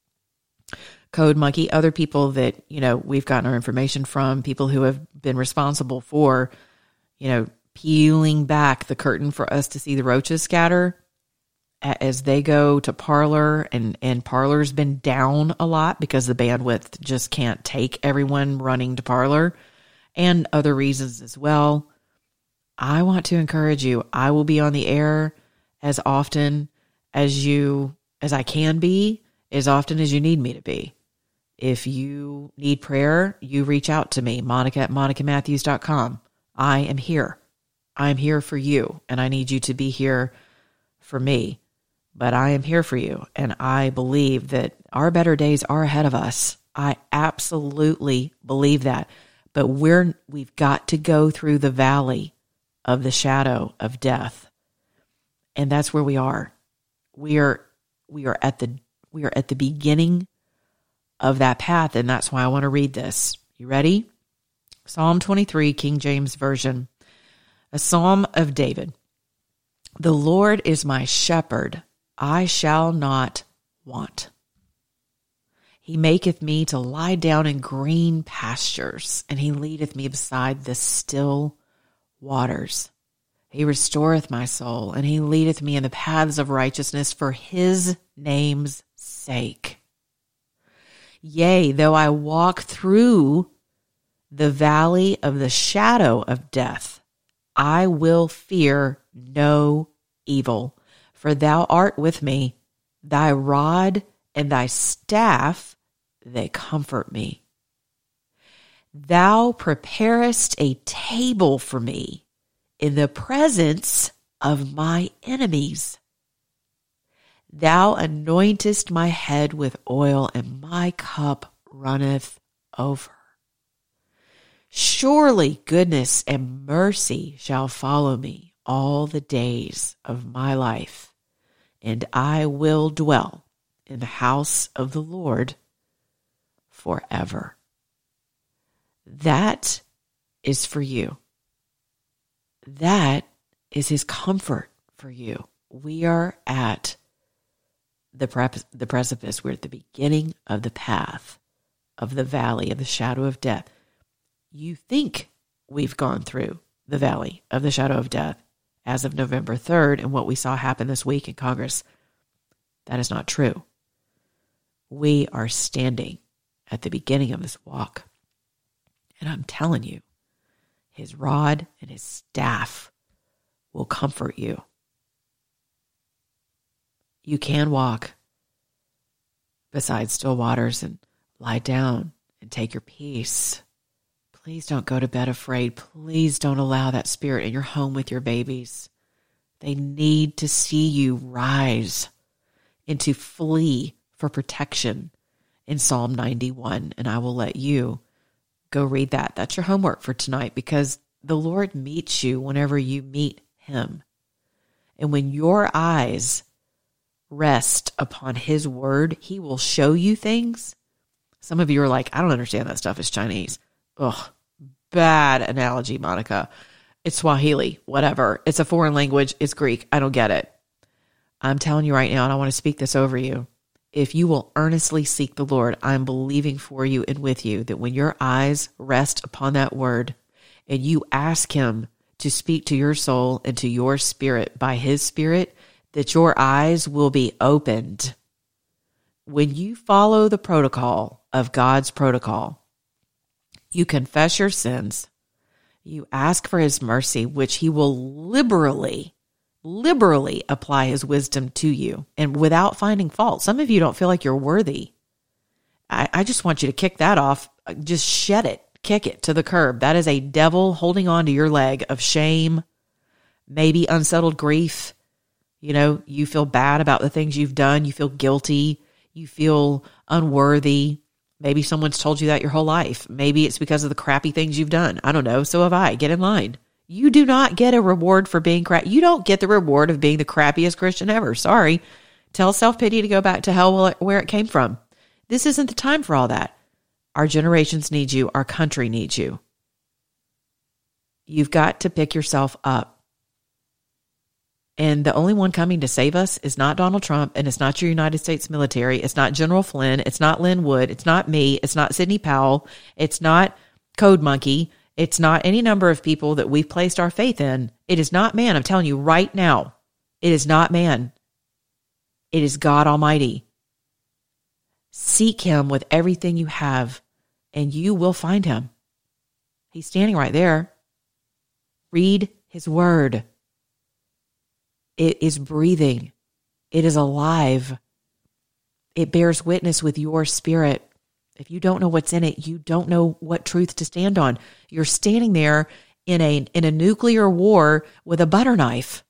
Code Monkey, other people that, you know, we've gotten our information from, people who have been responsible for, you know, peeling back the curtain for us to see the roaches scatter as they go to Parler, and, and Parler's been down a lot because the bandwidth just can't take everyone running to Parler, and other reasons as well. I want to encourage you. I will be on the air as often as you, as I can be, as often as you need me to be. If you need prayer, you reach out to me, Monica at monica matthews dot com. I am here. I'm here for you, and I need you to be here for me. But I am here for you, and I believe that our better days are ahead of us. I absolutely believe that. But we're we've got to go through the valley of the shadow of death. And that's where we are. We are we are at the we are at the beginning of that path, and that's why I want to read this. You ready? Psalm twenty-three, King James Version. A psalm of David. The Lord is my shepherd, I shall not want. He maketh me to lie down in green pastures, and he leadeth me beside the still waters. He restoreth my soul, and he leadeth me in the paths of righteousness for his name's sake. Yea, though I walk through the valley of the shadow of death, I will fear no evil, for thou art with me. Thy rod and thy staff, they comfort me. Thou preparest a table for me in the presence of my enemies. Thou anointest my head with oil, and my cup runneth over. Surely goodness and mercy shall follow me all the days of my life, and I will dwell in the house of the Lord forever. That is for you. That is his comfort for you. We are at the, pre- the precipice. We're at the beginning of the path of the valley of the shadow of death. You think we've gone through the valley of the shadow of death as of November third and what we saw happen this week in Congress. That is not true. We are standing at the beginning of this walk. And I'm telling you, his rod and his staff will comfort you. You can walk beside still waters and lie down and take your peace. Please don't go to bed afraid. Please don't allow that spirit in your home with your babies. They need to see you rise and to flee for protection in Psalm ninety-one. And I will let you go read that. That's your homework for tonight, because the Lord meets you whenever you meet him. And when your eyes rest upon his word, he will show you things. Some of you are like, I don't understand that stuff. It's Chinese. Ugh, bad analogy, Monica. It's Swahili, whatever. It's a foreign language. It's Greek. I don't get it. I'm telling you right now, and I want to speak this over you. If you will earnestly seek the Lord, I'm believing for you and with you that when your eyes rest upon that word and you ask him to speak to your soul and to your spirit by his spirit, that your eyes will be opened. When you follow the protocol of God's protocol, you confess your sins, you ask for his mercy, which he will liberally, liberally apply his wisdom to you and without finding fault. Some of you don't feel like you're worthy. I, I just want you to kick that off. Just shed it, kick it to the curb. That is a devil holding on to your leg of shame, maybe unsettled grief. You know, you feel bad about the things you've done. You feel guilty. You feel unworthy. Maybe someone's told you that your whole life. Maybe it's because of the crappy things you've done. I don't know. So have I. Get in line. You do not get a reward for being crap. You don't get the reward of being the crappiest Christian ever. Sorry. Tell self-pity to go back to hell where it came from. This isn't the time for all that. Our generations need you. Our country needs you. You've got to pick yourself up. And the only one coming to save us is not Donald Trump, and it's not your United States military. It's not General Flynn. It's not Lynn Wood. It's not me. It's not Sidney Powell. It's not Code Monkey. It's not any number of people that we've placed our faith in. It is not man. I'm telling you right now, it is not man. It is God Almighty. Seek him with everything you have, and you will find him. He's standing right there. Read his word. It is breathing. It is alive. It bears witness with your spirit. If you don't know what's in it, you don't know what truth to stand on. You're standing there in a in a nuclear war with a butter knife.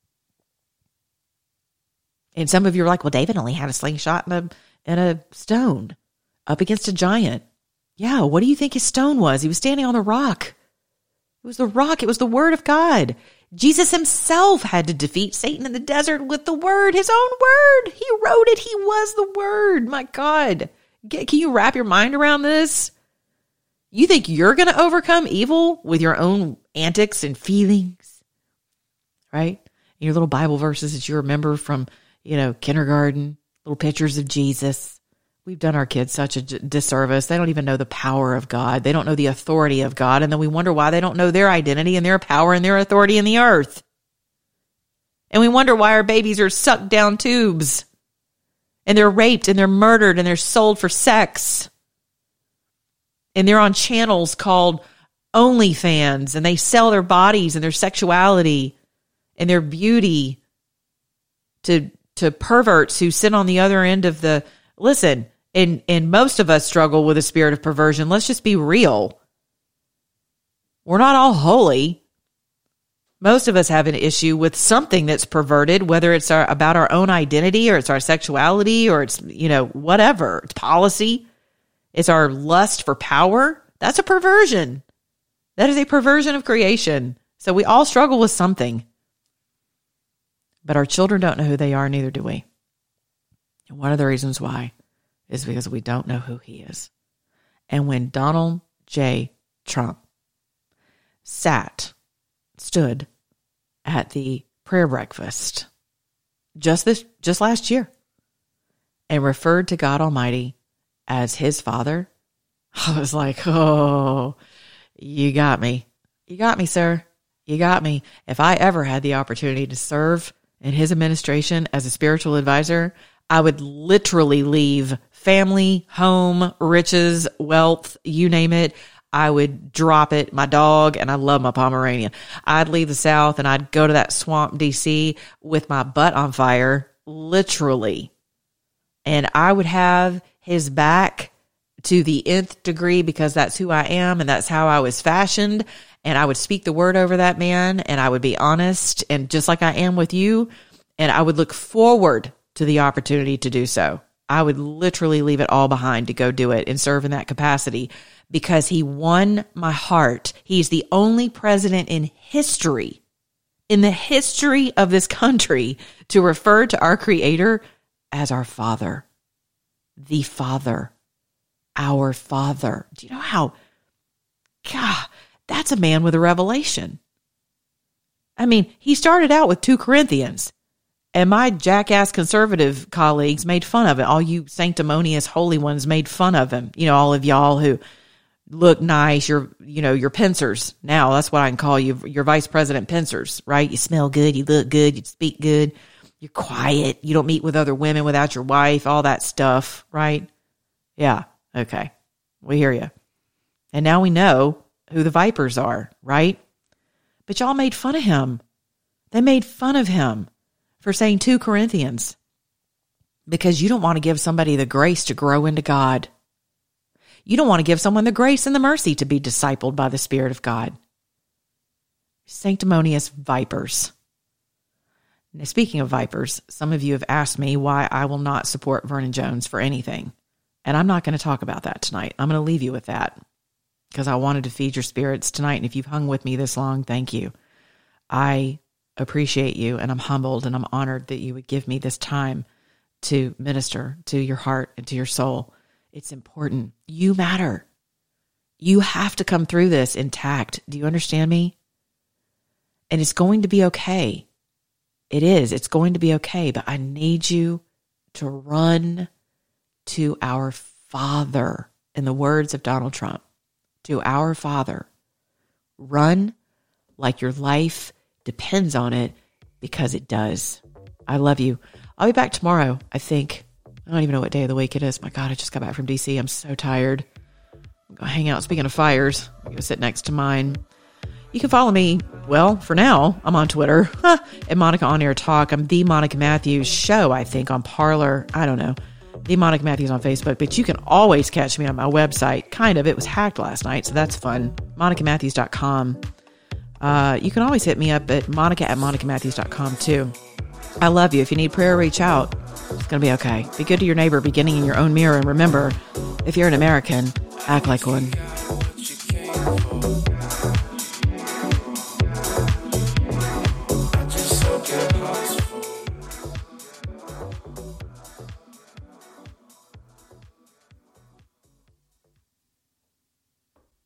And some of you are like, well, David only had a slingshot and a, and a stone up against a giant. Yeah, what do you think his stone was? He was standing on the rock. It was the rock. It was the word of God. Jesus himself had to defeat Satan in the desert with the word, his own word. He wrote it. He was the word. My God. Get, can you wrap your mind around this? You think you're going to overcome evil with your own antics and feelings, right? Your little Bible verses that you remember from, you know, kindergarten, little pictures of Jesus. We've done our kids such a disservice. They don't even know the power of God. They don't know the authority of God. And then we wonder why they don't know their identity and their power and their authority in the earth. And we wonder why our babies are sucked down tubes. And they're raped and they're murdered and they're sold for sex. And they're on channels called OnlyFans. And they sell their bodies and their sexuality and their beauty to, to perverts who sit on the other end of the... Listen, and, and most of us struggle with a spirit of perversion. Let's just be real. We're not all holy. Most of us have an issue with something that's perverted, whether it's our, about our own identity or it's our sexuality or it's, you know, whatever. It's policy. It's our lust for power. That's a perversion. That is a perversion of creation. So we all struggle with something. But our children don't know who they are, neither do we. And one of the reasons why is because we don't know who he is. And when Donald J. Trump sat, stood at the prayer breakfast just this, just last year and referred to God Almighty as his father, I was like, oh, you got me. You got me, sir. You got me. If I ever had the opportunity to serve in his administration as a spiritual advisor, I would literally leave family, home, riches, wealth, you name it. I would drop it, my dog, and I love my Pomeranian. I'd leave the South and I'd go to that swamp, D C, with my butt on fire, literally, and I would have his back to the nth degree because that's who I am and that's how I was fashioned. And I would speak the word over that man, and I would be honest, and just like I am with you, and I would look forward to the opportunity to do so. I would literally leave it all behind to go do it and serve in that capacity because he won my heart. He's the only president in history, in the history of this country, to refer to our Creator as our Father, the Father, our Father. Do you know how, God, that's a man with a revelation. I mean, he started out with two Corinthians. And my jackass conservative colleagues made fun of it. All you sanctimonious holy ones made fun of him. You know, all of y'all who look nice, you're, you know, you're pincers. Now, that's what I can call you. You're vice president pincers, right? You smell good. You look good. You speak good. You're quiet. You don't meet with other women without your wife, all that stuff, right? Yeah. Okay. We hear you. And now we know who the vipers are, right? But y'all made fun of him. They made fun of him for saying two Corinthians because you don't want to give somebody the grace to grow into God. You don't want to give someone the grace and the mercy to be discipled by the Spirit of God. Sanctimonious vipers. Now, speaking of vipers, some of you have asked me why I will not support Vernon Jones for anything. And I'm not going to talk about that tonight. I'm going to leave you with that because I wanted to feed your spirits tonight. And if you've hung with me this long, thank you. I appreciate you, and I'm humbled and I'm honored that you would give me this time to minister to your heart and to your soul. It's important. You matter. You have to come through this intact. Do you understand me? And it's going to be okay. It is. It's going to be okay, but I need you to run to our Father, in the words of Donald Trump, to our Father. Run like your life depends on it, because it does. I love you. I'll be back tomorrow, I think. I don't even know what day of the week it is. My God, I just got back from D C. I'm so tired. I'm going to hang out. Speaking of fires, I'm going to sit next to mine. You can follow me. Well, for now, I'm on Twitter at Monica On Air Talk. I'm the Monica Matthews Show, I think, on Parler. I don't know. The Monica Matthews on Facebook. But you can always catch me on my website. Kind of. It was hacked last night, so that's fun. monica matthews dot com. Uh, you can always hit me up at monica at monica matthews dot com too. I love you. If you need prayer, reach out. It's going to be okay. Be good to your neighbor, beginning in your own mirror. And remember, if you're an American, act like one.